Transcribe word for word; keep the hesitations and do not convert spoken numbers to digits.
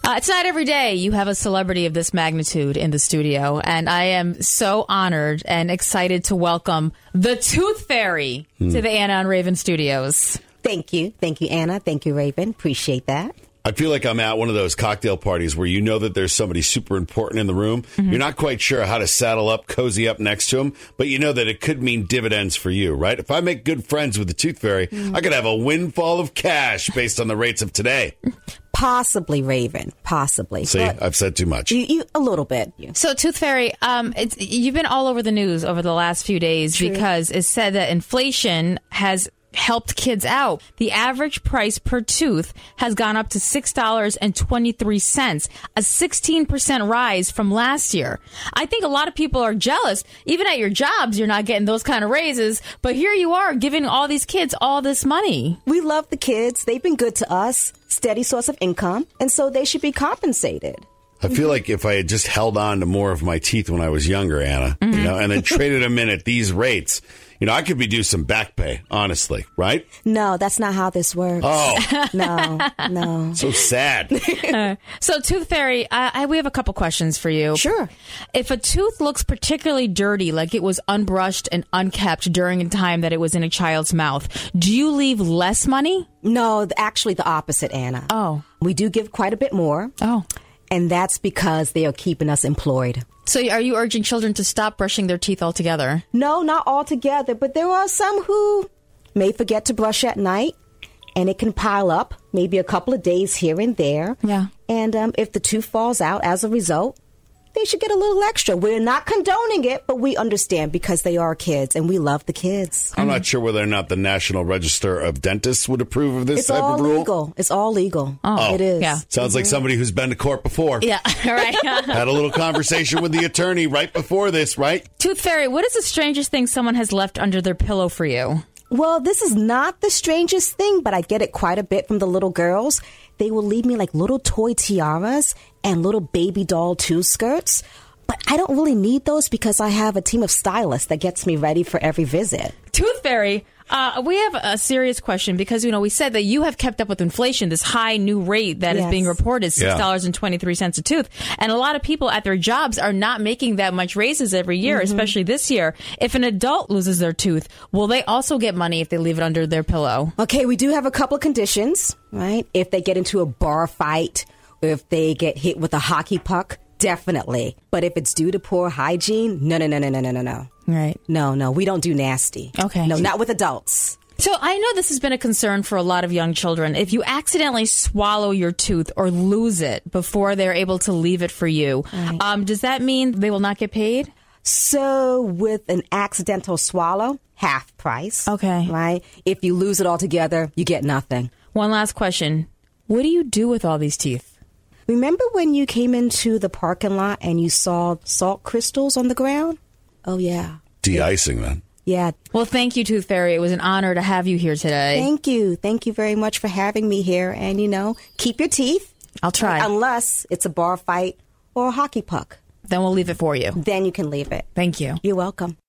Uh, it's not every day you have a celebrity of this magnitude in the studio, and I am so honored and excited to welcome the Tooth Fairy hmm. to the Anna and Raven studios. Thank you. Thank you, Anna. Thank you, Raven. Appreciate that. I feel like I'm at one of those cocktail parties where you know that there's somebody super important in the room. Mm-hmm. You're not quite sure how to saddle up, cozy up next to him, but you know that it could mean dividends for you, right? If I make good friends with the Tooth Fairy, mm-hmm. I could have a windfall of cash based on the rates of today. Possibly, Raven. Possibly. See, but I've said too much. You, you a little bit. You. So, Tooth Fairy, um, it's, you've been all over the news over the last few days True. because it said that inflation has helped kids out. The average price per tooth has gone up to six dollars and twenty-three cents, a sixteen percent rise from last year. I think a lot of people are jealous. Even at your jobs, you're not getting those kind of raises, but here you are giving all these kids all this money. We love the kids. They've been good to us, steady source of income, and so they should be compensated. I feel like if I had just held on to more of my teeth when I was younger, Anna, mm-hmm. you know, and then traded them in at these rates, you know, I could be due some back pay, honestly, right? No, that's not how this works. Oh. No, no. So sad. uh, so, Tooth Fairy, I, I, we have a couple questions for you. Sure. If a tooth looks particularly dirty, like it was unbrushed and unkept during a time that it was in a child's mouth, do you leave less money? No, actually the opposite, Anna. Oh. We do give quite a bit more. Oh. And that's because they are keeping us employed. So are you urging children to stop brushing their teeth altogether? No, not altogether, but there are some who may forget to brush at night, and it can pile up, maybe a couple of days here and there. Yeah. And um, if the tooth falls out as a result, they should get a little extra. We're not condoning it, but we understand because they are kids, and we love the kids. I'm not sure whether or not the National Register of Dentists would approve of this it's type all of rule. Legal. It's all legal. Oh, it is. Yeah. Sounds mm-hmm. like somebody who's been to court before. Yeah, right. Had a little conversation with the attorney right before this, right? Tooth Fairy, what is the strangest thing someone has left under their pillow for you? Well, this is not the strangest thing, but I get it quite a bit from the little girls. They will leave me like little toy tiaras and little baby doll tooth skirts. But I don't really need those because I have a team of stylists that gets me ready for every visit. Tooth Fairy, uh, we have a serious question because, you know, we said that you have kept up with inflation, this high new rate that yes. is being reported, six dollars and twenty-three cents a tooth. And a lot of people at their jobs are not making that much raises every year, mm-hmm. especially this year. If an adult loses their tooth, will they also get money if they leave it under their pillow? Okay, we do have a couple of conditions, right? If they get into a bar fight, or if they get hit with a hockey puck, definitely. But if it's due to poor hygiene, no, no, no, no, no, no, no, no. Right. No, no, we don't do nasty. Okay. No, not with adults. So I know this has been a concern for a lot of young children. If you accidentally swallow your tooth or lose it before they're able to leave it for you, right. um, does that mean they will not get paid? So with an accidental swallow, half price. Okay. Right? If you lose it altogether, you get nothing. One last question. What do you do with all these teeth? Remember when you came into the parking lot and you saw salt crystals on the ground? Oh, yeah. De-icing them. Yeah. Well, thank you, Tooth Fairy. It was an honor to have you here today. Thank you. Thank you very much for having me here. And, you know, keep your teeth. I'll try. Unless it's a bar fight or a hockey puck. Then we'll leave it for you. Then you can leave it. Thank you. You're welcome.